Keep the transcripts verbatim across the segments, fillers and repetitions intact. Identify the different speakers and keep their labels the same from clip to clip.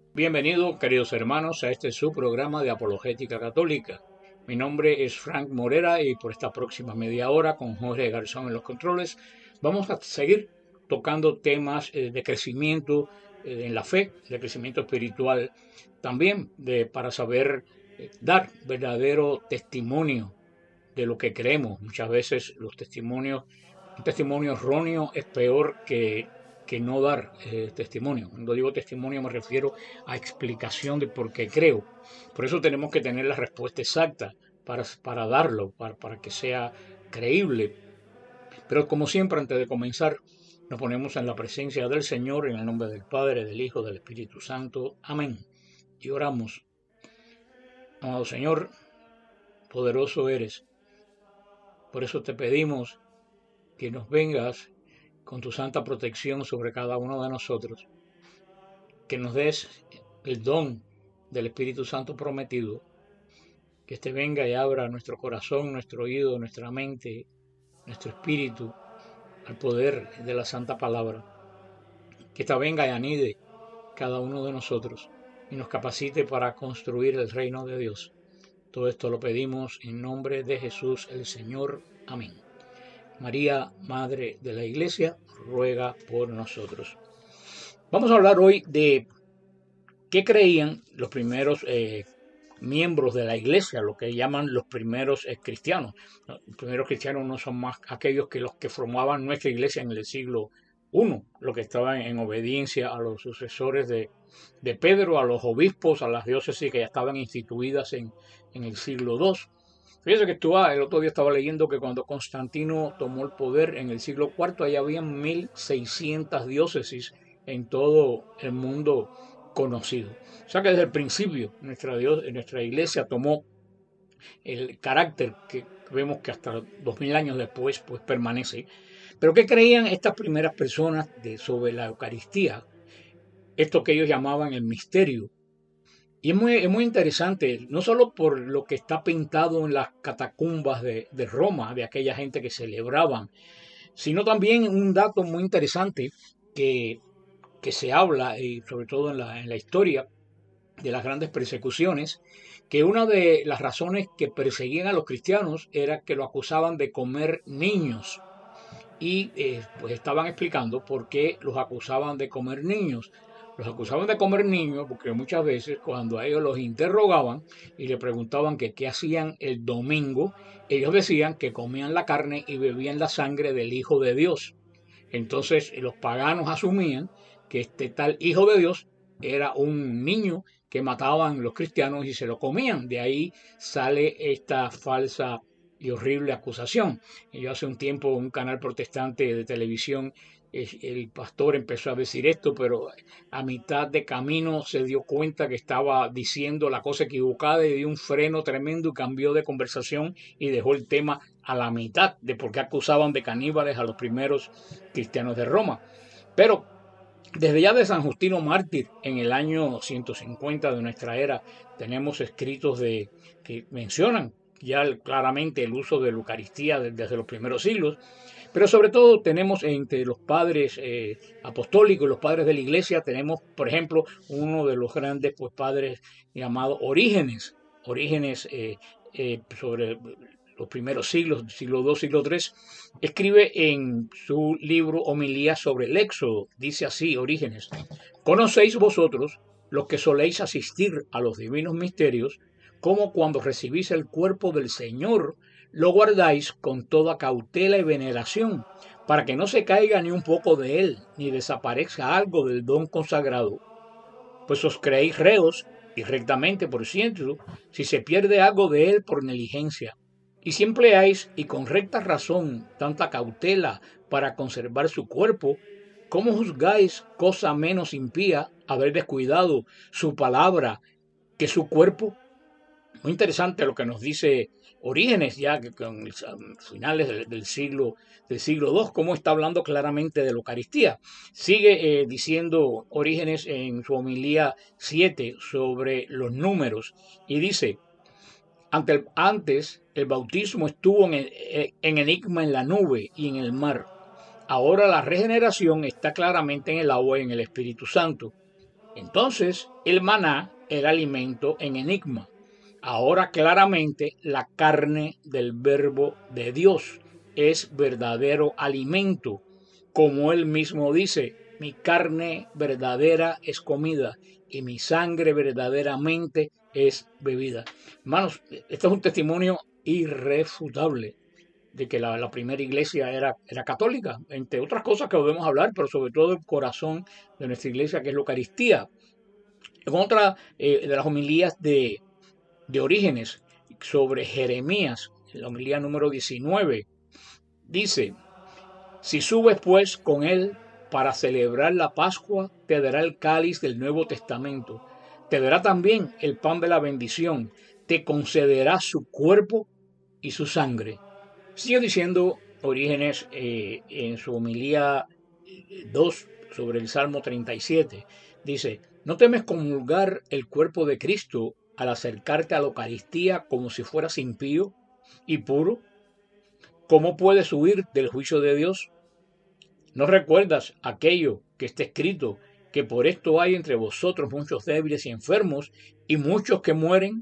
Speaker 1: Bienvenidos, queridos hermanos, a este su programa de Apologética Católica. Mi nombre es Frank Morera y por esta próxima media hora, con Jorge Garzón en los controles, vamos a seguir tocando temas eh, de crecimiento eh, en la fe, de crecimiento espiritual, también de, para saber eh, dar verdadero testimonio de lo que creemos. Muchas veces los testimonios, un testimonio erróneo es peor que, que no dar eh, testimonio. Cuando digo testimonio me refiero a explicación de por qué creo. Por eso tenemos que tener la respuesta exacta para, para darlo, para, para que sea creíble. Pero como siempre, antes de comenzar, nos ponemos en la presencia del Señor, en el nombre del Padre, del Hijo, del Espíritu Santo. Amén. Y oramos. Amado Señor, poderoso eres. Por eso te pedimos que nos vengas con tu santa protección sobre cada uno de nosotros, que nos des el don del Espíritu Santo prometido, que este venga y abra nuestro corazón, nuestro oído, nuestra mente, nuestro espíritu al poder de la santa palabra, que esta venga y anide cada uno de nosotros y nos capacite para construir el reino de Dios. Todo esto lo pedimos en nombre de Jesús el Señor. Amén. María, Madre de la Iglesia, ruega por nosotros. Vamos a hablar hoy de qué creían los primeros eh, miembros de la Iglesia, lo que llaman los primeros eh, cristianos. Los primeros cristianos no son más aquellos que los que formaban nuestra Iglesia en el siglo primero, los que estaban en obediencia a los sucesores de, de Pedro, a los obispos, a las diócesis que ya estaban instituidas en, en el siglo segundo. Fíjese que estuvo, el otro día estaba leyendo que cuando Constantino tomó el poder en el siglo cuarto, allá había mil seiscientas diócesis en todo el mundo conocido. O sea que desde el principio nuestra, Dios, nuestra iglesia tomó el carácter que vemos que hasta dos mil años después pues permanece. Pero ¿qué creían estas primeras personas de, sobre la Eucaristía? Esto que ellos llamaban el misterio. Y es muy, es muy interesante, no solo por lo que está pintado en las catacumbas de, de Roma, de aquella gente que celebraban, sino también un dato muy interesante que, que se habla, y sobre todo en la, en la historia de las grandes persecuciones, que una de las razones que perseguían a los cristianos era que lo acusaban de comer niños. Y eh, pues estaban explicando por qué los acusaban de comer niños. Los acusaban de comer niños porque muchas veces cuando a ellos los interrogaban y le preguntaban que qué hacían el domingo, ellos decían que comían la carne y bebían la sangre del Hijo de Dios. Entonces los paganos asumían que este tal Hijo de Dios era un niño que mataban los cristianos y se lo comían. De ahí sale esta falsa y horrible acusación. Y yo hace un tiempo un canal protestante de televisión, el pastor empezó a decir esto, pero a mitad de camino se dio cuenta que estaba diciendo la cosa equivocada y dio un freno tremendo y cambió de conversación y dejó el tema a la mitad de por qué acusaban de caníbales a los primeros cristianos de Roma. Pero desde ya de San Justino Mártir, en el año ciento cincuenta de nuestra era, tenemos escritos de, que mencionan ya claramente el uso de la Eucaristía desde los primeros siglos, pero sobre todo tenemos entre los padres eh, apostólicos, los padres de la Iglesia, tenemos, por ejemplo, uno de los grandes pues, padres llamado Orígenes, Orígenes eh, eh, sobre los primeros siglos, siglo segundo, siglo tercero, escribe en su libro Homilías sobre el Éxodo, dice así, Orígenes: «Conocéis vosotros, los que soléis asistir a los divinos misterios, como cuando recibís el cuerpo del Señor, lo guardáis con toda cautela y veneración, para que no se caiga ni un poco de él, ni desaparezca algo del don consagrado. Pues os creéis reos, y rectamente por cierto, si se pierde algo de él por negligencia. Y si empleáis, y con recta razón, tanta cautela para conservar su cuerpo, ¿cómo juzgáis cosa menos impía haber descuidado su palabra que su cuerpo?» Muy interesante lo que nos dice Orígenes, ya que con finales del, del siglo del siglo segundo, cómo está hablando claramente de la Eucaristía. Sigue eh, diciendo Orígenes en su homilía siete sobre los números y dice: Ante el, antes el bautismo estuvo en, el, en enigma en la nube y en el mar. Ahora la regeneración está claramente en el agua y en el Espíritu Santo. Entonces, el maná era alimento en enigma. Ahora claramente la carne del verbo de Dios es verdadero alimento, como él mismo dice, mi carne verdadera es comida y mi sangre verdaderamente es bebida. Hermanos, este es un testimonio irrefutable de que la, la primera iglesia era, era católica, entre otras cosas que podemos hablar, pero sobre todo el corazón de nuestra iglesia, que es la Eucaristía. En otra eh, de las homilías de, de Orígenes sobre Jeremías, la homilía número diecinueve, dice, si subes pues con él para celebrar la Pascua, te dará el cáliz del Nuevo Testamento, te dará también el pan de la bendición, te concederá su cuerpo y su sangre. Sigue diciendo Orígenes eh, en su homilía dos sobre el Salmo treinta y siete. Dice, ¿no temes comulgar el cuerpo de Cristo al acercarte a la Eucaristía como si fueras impío y puro? ¿Cómo puedes huir del juicio de Dios? ¿No recuerdas aquello que está escrito, que por esto hay entre vosotros muchos débiles y enfermos y muchos que mueren?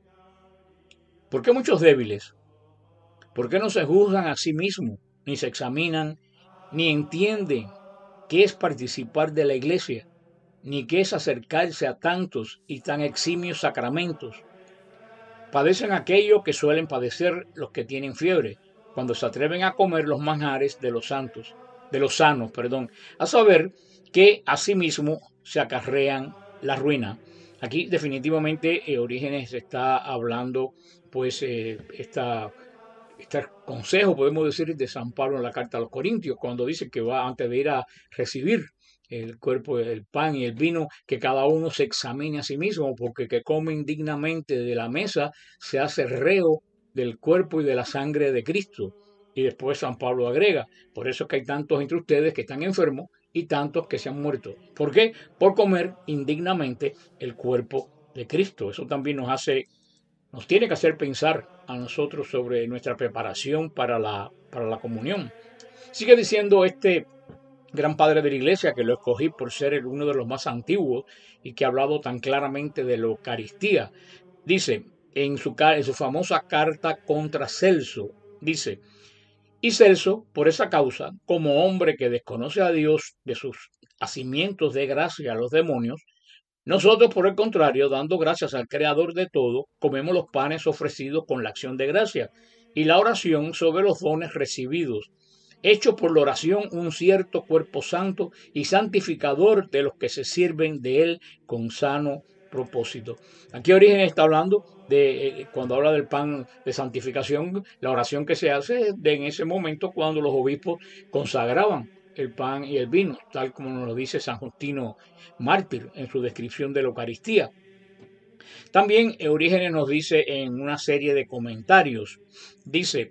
Speaker 1: ¿Por qué muchos débiles? ¿Por qué no se juzgan a sí mismos, ni se examinan, ni entienden qué es participar de la iglesia, ni qué es acercarse a tantos y tan eximios sacramentos? Padecen aquello que suelen padecer los que tienen fiebre, cuando se atreven a comer los manjares de los santos, de los sanos, perdón, a saber que asimismo se acarrean la ruina. Aquí definitivamente eh, Orígenes está hablando, pues, eh, esta este consejo, podemos decir, de San Pablo en la carta a los Corintios, cuando dice que va antes de ir a recibir el cuerpo, el pan y el vino, que cada uno se examine a sí mismo, porque el que come indignamente de la mesa se hace reo del cuerpo y de la sangre de Cristo. Y después San Pablo agrega, por eso es que hay tantos entre ustedes que están enfermos y tantos que se han muerto. ¿Por qué? Por comer indignamente el cuerpo de Cristo. Eso también nos hace nos tiene que hacer pensar a nosotros sobre nuestra preparación para la, para la comunión. Sigue diciendo este gran padre de la iglesia, que lo escogí por ser el, uno de los más antiguos y que ha hablado tan claramente de la Eucaristía. Dice, en su, en su famosa carta contra Celso, dice, y Celso, por esa causa, como hombre que desconoce a Dios de sus hacimientos de gracia a los demonios, nosotros, por el contrario, dando gracias al Creador de todo, comemos los panes ofrecidos con la acción de gracia y la oración sobre los dones recibidos, hecho por la oración un cierto cuerpo santo y santificador de los que se sirven de él con sano propósito. Aquí Orígenes está hablando de, eh, cuando habla del pan de santificación, la oración que se hace de en ese momento cuando los obispos consagraban el pan y el vino, tal como nos lo dice San Justino Mártir en su descripción de la Eucaristía. También Eurígenes nos dice en una serie de comentarios, dice,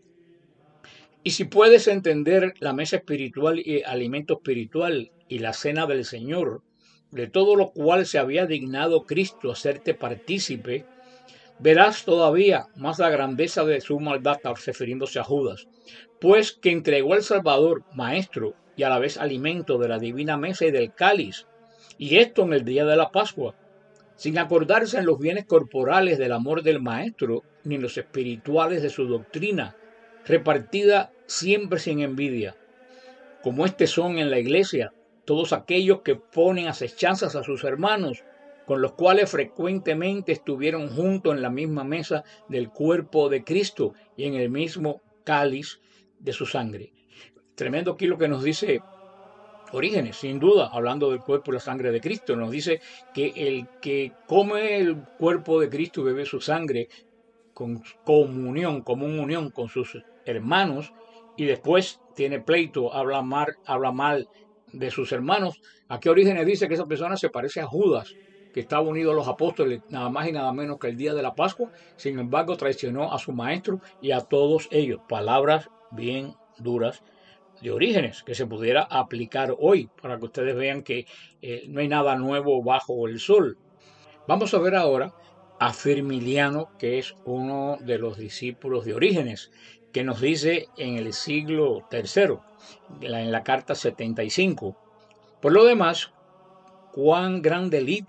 Speaker 1: y si puedes entender la mesa espiritual y alimento espiritual y la cena del Señor, de todo lo cual se había dignado Cristo hacerte partícipe, verás todavía más la grandeza de su maldad, refiriéndose a Judas, pues que entregó al Salvador, maestro y a la vez alimento de la divina mesa y del cáliz, y esto en el día de la Pascua, sin acordarse en los bienes corporales del amor del maestro, ni en los espirituales de su doctrina, repartida siempre sin envidia, como este son en la iglesia todos aquellos que ponen acechanzas a sus hermanos, con los cuales frecuentemente estuvieron juntos en la misma mesa del cuerpo de Cristo y en el mismo cáliz de su sangre. Tremendo aquí lo que nos dice Orígenes, sin duda, hablando del cuerpo y la sangre de Cristo. Nos dice que el que come el cuerpo de Cristo y bebe su sangre con comunión, común unión con sus hermanos, y después tiene pleito, habla mal, habla mal de sus hermanos. Aquí Orígenes dice que esa persona se parece a Judas, que estaba unido a los apóstoles nada más y nada menos que el día de la Pascua, sin embargo traicionó a su maestro y a todos ellos. Palabras bien duras de Orígenes, que se pudiera aplicar hoy, para que ustedes vean que eh, no hay nada nuevo bajo el sol. Vamos a ver ahora a Firmiliano, que es uno de los discípulos de Orígenes, que nos dice en el siglo tercero, en la carta setenta y cinco. Por lo demás, cuán gran delito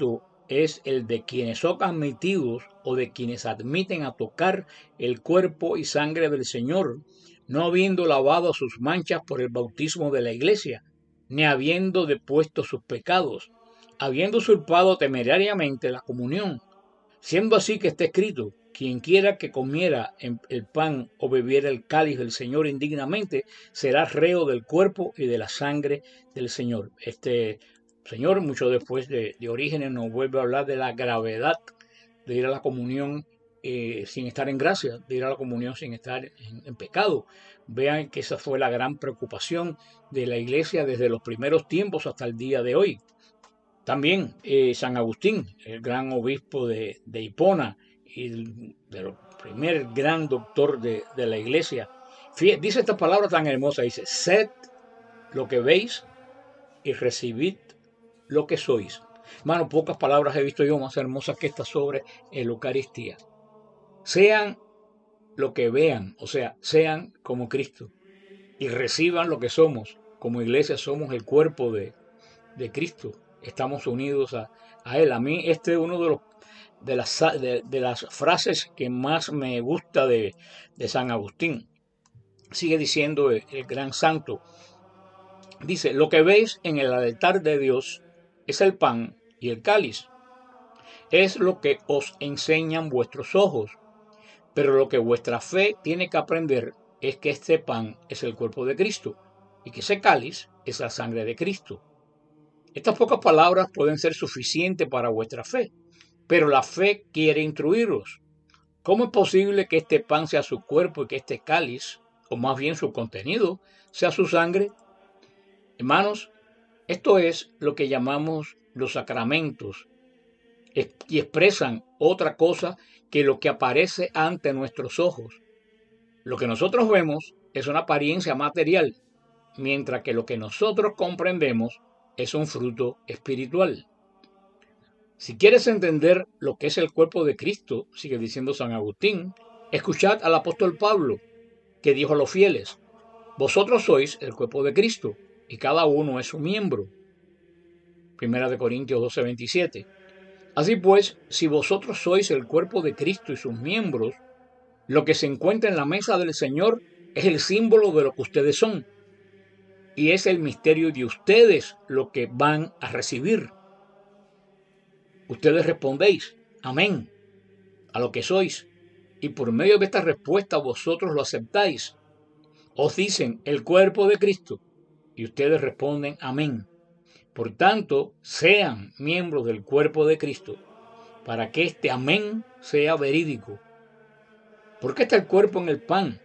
Speaker 1: es el de quienes son admitidos o de quienes admiten a tocar el cuerpo y sangre del Señor, no habiendo lavado sus manchas por el bautismo de la Iglesia, ni habiendo depuesto sus pecados, habiendo usurpado temerariamente la comunión, siendo así que está escrito: quien quiera que comiera el pan o bebiera el cáliz del Señor indignamente, será reo del cuerpo y de la sangre del Señor. Este Señor, mucho después de, de Orígenes, nos vuelve a hablar de la gravedad de ir a la comunión eh, sin estar en gracia, de ir a la comunión sin estar en, en pecado. Vean que esa fue la gran preocupación de la Iglesia desde los primeros tiempos hasta el día de hoy. También eh, San Agustín, el gran obispo de, de Hipona y el, el primer gran doctor de, de la Iglesia, fíjate, dice esta palabra tan hermosa, dice: sed lo que veis y recibid lo que sois. Hermano, pocas palabras he visto yo más hermosas que estas sobre la Eucaristía. Sean lo que vean, o sea, sean como Cristo, y reciban lo que somos. Como iglesia somos el cuerpo de, de Cristo. Estamos unidos a, a Él. A mí este es uno de, los, de, las, de, de las frases que más me gusta de, de San Agustín. Sigue diciendo el, el gran santo. Dice: lo que veis en el altar de Dios es el pan y el cáliz. Es lo que os enseñan vuestros ojos. Pero lo que vuestra fe tiene que aprender es que este pan es el cuerpo de Cristo y que ese cáliz es la sangre de Cristo. Estas pocas palabras pueden ser suficientes para vuestra fe, pero la fe quiere instruiros. ¿Cómo es posible que este pan sea su cuerpo y que este cáliz, o más bien su contenido, sea su sangre? Hermanos, esto es lo que llamamos los sacramentos, y expresan otra cosa que lo que aparece ante nuestros ojos. Lo que nosotros vemos es una apariencia material, mientras que lo que nosotros comprendemos es un fruto espiritual. Si quieres entender lo que es el cuerpo de Cristo, sigue diciendo San Agustín, escuchad al apóstol Pablo, que dijo a los fieles: vosotros sois el cuerpo de Cristo, y cada uno es su miembro. Primera de Corintios doce veintisiete. Así pues, si vosotros sois el cuerpo de Cristo y sus miembros, lo que se encuentra en la mesa del Señor es el símbolo de lo que ustedes son. Y es el misterio de ustedes lo que van a recibir. Ustedes respondéis: amén, a lo que sois. Y por medio de esta respuesta vosotros lo aceptáis. Os dicen: el cuerpo de Cristo. Y ustedes responden: amén. Por tanto, sean miembros del cuerpo de Cristo, para que este amén sea verídico. ¿Por qué está el cuerpo en el pan?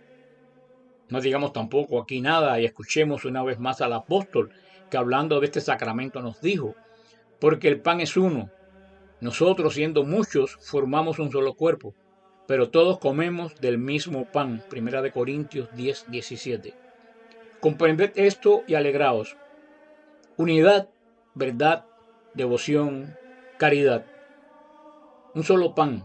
Speaker 1: No digamos tampoco aquí nada y escuchemos una vez más al apóstol, que hablando de este sacramento nos dijo: porque el pan es uno. Nosotros, siendo muchos, formamos un solo cuerpo, pero todos comemos del mismo pan. Primera de Corintios diez diecisiete. Comprended esto y alegraos. Unidad, verdad, devoción, caridad. Un solo pan.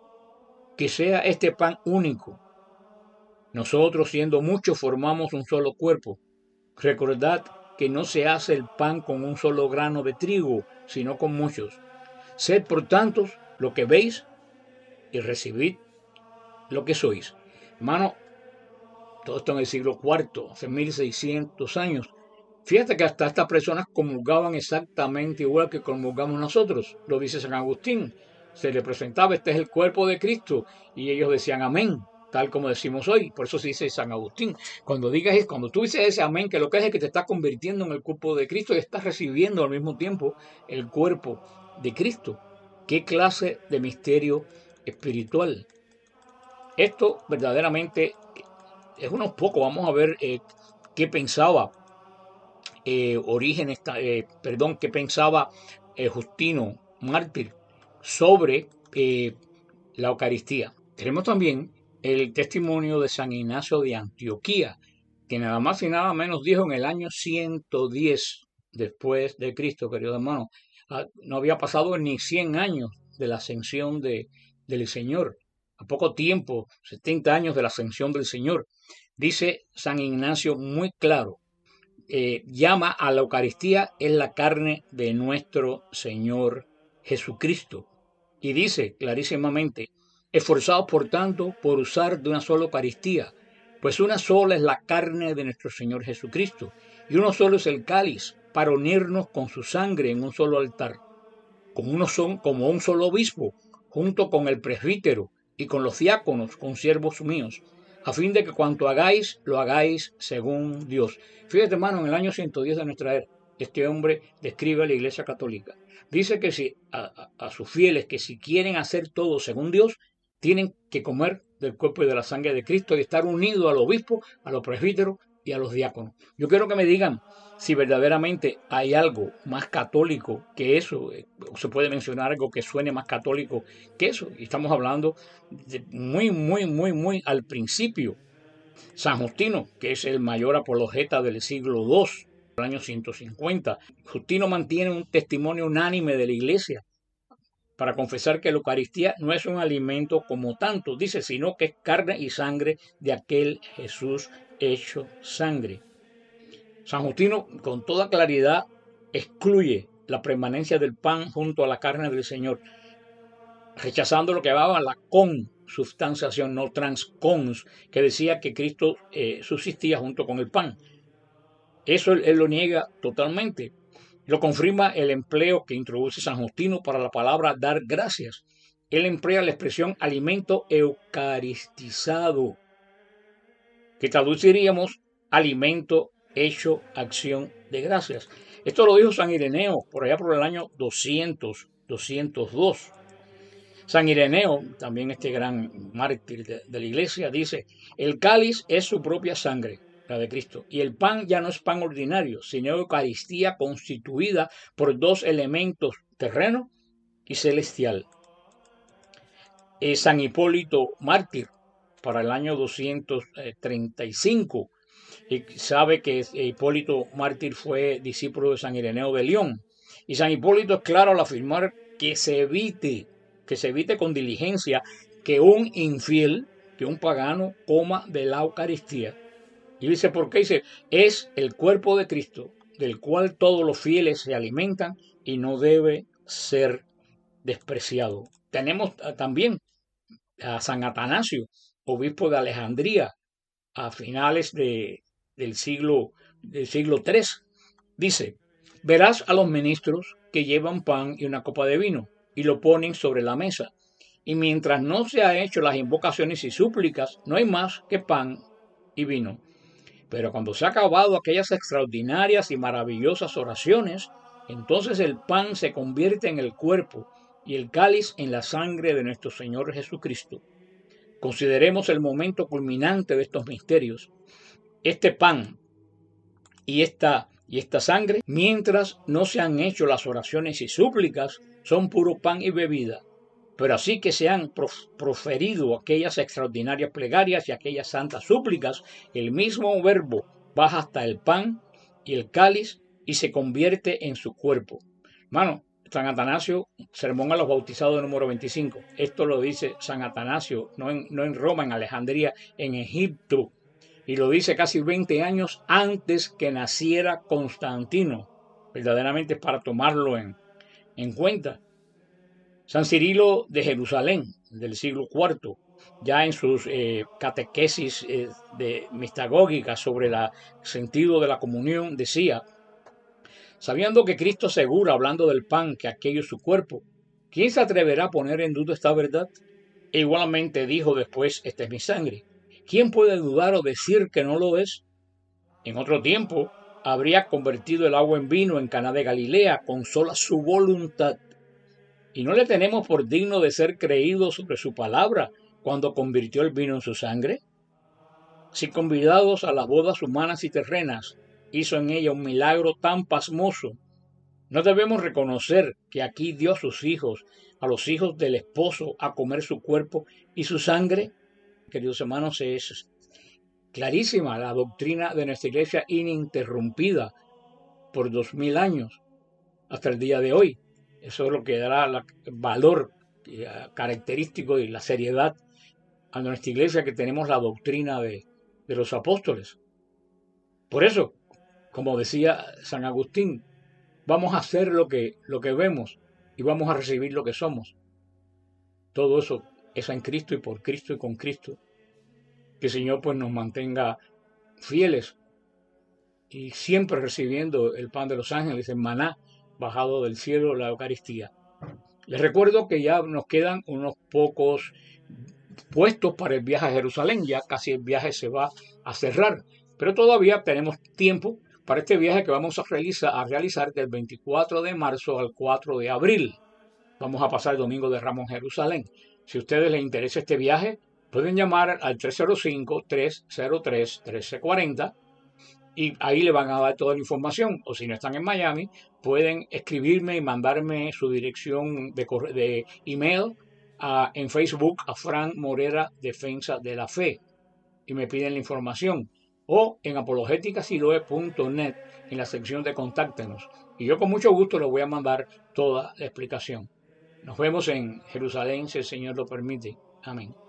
Speaker 1: Que sea este pan único. Nosotros, siendo muchos, formamos un solo cuerpo. Recordad que no se hace el pan con un solo grano de trigo, sino con muchos. Sed, por tanto, lo que veis y recibid lo que sois. Hermano, todo esto en el siglo cuarto, hace mil seiscientos años. Fíjate que hasta estas personas comulgaban exactamente igual que comulgamos nosotros. Lo dice San Agustín. Se le presentaba: este es el cuerpo de Cristo. Y ellos decían amén, tal como decimos hoy. Por eso se dice San Agustín. Cuando digas, cuando tú dices ese amén, que lo que es es que te estás convirtiendo en el cuerpo de Cristo y estás recibiendo al mismo tiempo el cuerpo de Cristo. ¿Qué clase de misterio espiritual? Esto verdaderamente es unos pocos. Vamos a ver eh, qué pensaba eh, Orígenes, eh, perdón, qué pensaba eh, Justino Mártir sobre eh, la Eucaristía. Tenemos también el testimonio de San Ignacio de Antioquía, que nada más y nada menos dijo en el año ciento diez después de Cristo, queridos hermanos. No había pasado ni cien años de la ascensión de, del Señor. A poco tiempo, setenta años de la ascensión del Señor. Dice San Ignacio muy claro, eh, llama a la Eucaristía es la carne de nuestro Señor Jesucristo. Y dice clarísimamente, esforzados por tanto por usar de una sola Eucaristía, pues una sola es la carne de nuestro Señor Jesucristo, y uno solo es el cáliz, para unirnos con su sangre en un solo altar, como, uno son, como un solo obispo, junto con el presbítero y con los diáconos, con siervos míos, a fin de que cuanto hagáis, lo hagáis según Dios. Fíjate, hermano, en el año ciento diez de nuestra era, este hombre describe a la Iglesia Católica. Dice que si a, a, a sus fieles, que si quieren hacer todo según Dios, tienen que comer del cuerpo y de la sangre de Cristo y estar unidos al obispo, a los presbíteros y a los diáconos. Yo quiero que me digan si verdaderamente hay algo más católico que eso, o se puede mencionar algo que suene más católico que eso. Y estamos hablando de muy, muy, muy, muy al principio. San Justino, que es el mayor apologeta del siglo segundo, del año ciento cincuenta. Justino mantiene un testimonio unánime de la Iglesia para confesar que la Eucaristía no es un alimento como tanto, dice, sino que es carne y sangre de aquel Jesús hecho sangre. San Justino, con toda claridad, excluye la permanencia del pan junto a la carne del Señor, rechazando lo que llamaba la consubstanciación, no transcons, que decía que Cristo eh, subsistía junto con el pan. Eso él, él lo niega totalmente. Lo confirma el empleo que introduce San Justino para la palabra dar gracias. Él emplea la expresión alimento eucaristizado, que traduciríamos alimento hecho acción de gracias. Esto lo dijo San Ireneo por allá por el año doscientos, doscientos dos. San Ireneo, también este gran mártir de, de la iglesia, dice, el cáliz es su propia sangre, la de Cristo, y el pan ya no es pan ordinario, sino Eucaristía constituida por dos elementos, terreno y celestial. Eh, San Hipólito mártir, para el año doscientos treinta y cinco, y sabe que Hipólito mártir fue discípulo de San Ireneo de León. Y San Hipólito es claro al afirmar que se evite, que se evite con diligencia que un infiel, que un pagano coma de la Eucaristía. Y dice, ¿por qué? Dice, es el cuerpo de Cristo, del cual todos los fieles se alimentan y no debe ser despreciado. Tenemos también a San Atanasio, obispo de Alejandría, a finales de, del, siglo, del siglo tercero. Dice, verás a los ministros que llevan pan y una copa de vino y lo ponen sobre la mesa. Y mientras no se han hecho las invocaciones y súplicas, no hay más que pan y vino. Pero cuando se ha acabado aquellas extraordinarias y maravillosas oraciones, entonces el pan se convierte en el cuerpo y el cáliz en la sangre de nuestro Señor Jesucristo. Consideremos el momento culminante de estos misterios. Este pan y esta, y esta sangre, mientras no se han hecho las oraciones y súplicas, son puro pan y bebida. Pero así que se han proferido aquellas extraordinarias plegarias y aquellas santas súplicas, el mismo verbo baja hasta el pan y el cáliz y se convierte en su cuerpo. Hermano, San Atanasio, Sermón a los Bautizados número veinticinco. Esto lo dice San Atanasio, no en, no en Roma, en Alejandría, en Egipto. Y lo dice casi veinte años antes que naciera Constantino. Verdaderamente para tomarlo en, en cuenta. San Cirilo de Jerusalén, del siglo cuarto, ya en sus eh, catequesis eh, de mistagógica sobre el sentido de la comunión, decía, sabiendo que Cristo asegura, hablando del pan, que aquello es su cuerpo, ¿quién se atreverá a poner en duda esta verdad? E igualmente dijo después, esta es mi sangre. ¿Quién puede dudar o decir que no lo es? En otro tiempo, habría convertido el agua en vino en Caná de Galilea con sola su voluntad. Y no le tenemos por digno de ser creído sobre su palabra cuando convirtió el vino en su sangre. Si convidados a las bodas humanas y terrenas, hizo en ella un milagro tan pasmoso, ¿no debemos reconocer que aquí dio a sus hijos, a los hijos del esposo, a comer su cuerpo y su sangre? Queridos hermanos, es clarísima la doctrina de nuestra iglesia ininterrumpida por dos mil años hasta el día de hoy. Eso es lo que dará el valor característico y la seriedad a nuestra iglesia, que tenemos la doctrina de, de los apóstoles. Por eso, como decía San Agustín, vamos a hacer lo que, lo que vemos y vamos a recibir lo que somos. Todo eso es en Cristo y por Cristo y con Cristo. Que el Señor pues nos mantenga fieles y siempre recibiendo el pan de los ángeles, el maná bajado del cielo, la Eucaristía. Les recuerdo que ya nos quedan unos pocos puestos para el viaje a Jerusalén, ya casi el viaje se va a cerrar, pero todavía tenemos tiempo para este viaje que vamos a realizar, a realizar del veinticuatro de marzo al cuatro de abril. Vamos a pasar el domingo de Ramos en Jerusalén. Si a ustedes les interesa este viaje, pueden llamar al tres cero cinco, tres cero tres, uno tres cuatro cero y ahí le van a dar toda la información. O si no están en Miami, pueden escribirme y mandarme su dirección de, de email a, en Facebook a Frank Morera Defensa de la Fe y me piden la información. O en apologética siloe punto net en la sección de contáctenos. Y yo con mucho gusto les voy a mandar toda la explicación. Nos vemos en Jerusalén si el Señor lo permite. Amén.